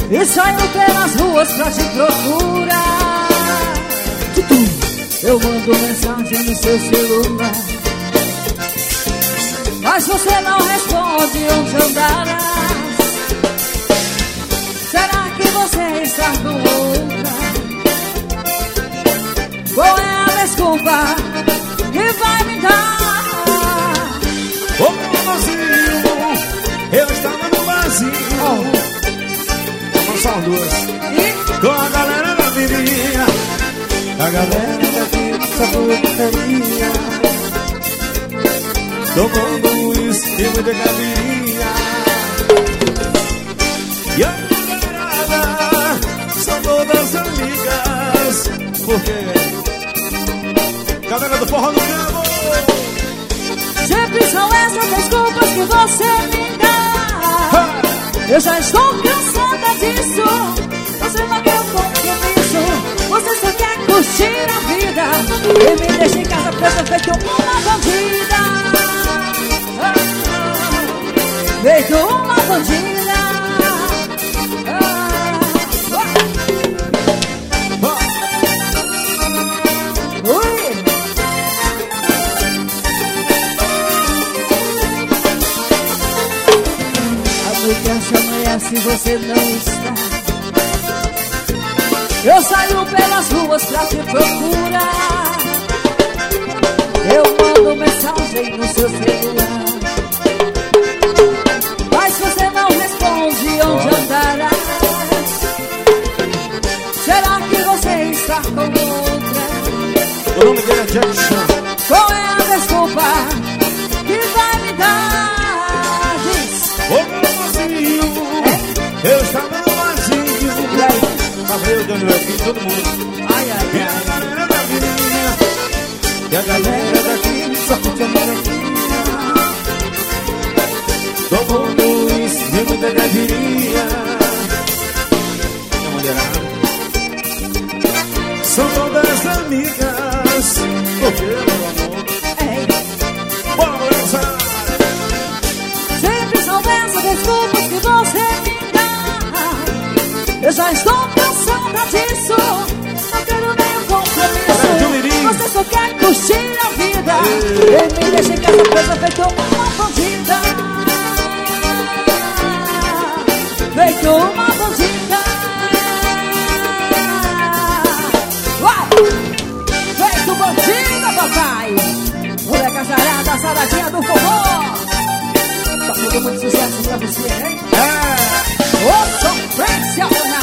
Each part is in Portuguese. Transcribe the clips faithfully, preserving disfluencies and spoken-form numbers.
e saio pelas ruas pra te procurar. Eu mando mensagem no seu celular, mas você não responde onde andarás. Será que você está com outra? Qual é a desculpa que vai me dar? Ô vazio, eu estava no vazio. Oh. Vamos só duas. E? Com a galera da viria, a galera daqui só putaria, tomando uísque e muita caipirinha. E a galera são todas amigas, porque galera do forró do campo. Sempre são essas desculpas que você me dá. Ha! Eu já estou cansada disso. Você não quer compromisso, você só quer curtir a vida e me deixa em casa presa feito uma bandida. Feito uma bandida. Ui! A noite amanhece e você não está. Eu saio pelas ruas pra te procurar. Eu mando mensagem no seu celular, mas você não responde onde andarás. Será que você está com outra? O nome dele é Jack Chan. Qual é a desculpa que vai me dar? Diz. Ô meu vazio, eu estava no vazio. E aí? Tava eu, Daniel, aqui, todo mundo. Ai, ai, e a galera da virinha, e a galera daqui só curte a molequinha, tomando uísque e muita caipirinha. E a mulherada são todas amigas, porque meu amor. Ei. Bora, moçada. Sempre são essas desculpas que você me dá. Eu já estou cansada disso. Não quero nenhum compromisso. Você só quer curtir a vida e me deixa em casa presa feito uma bandida. Feito uma bandida. Vai! Feito bandida, papai. Moleca zarada, saradinha do forró. Tá tudo muito sucesso pra você, hein? É! Ô, sofrência, dona!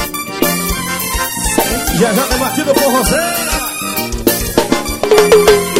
Já já tem batida por você.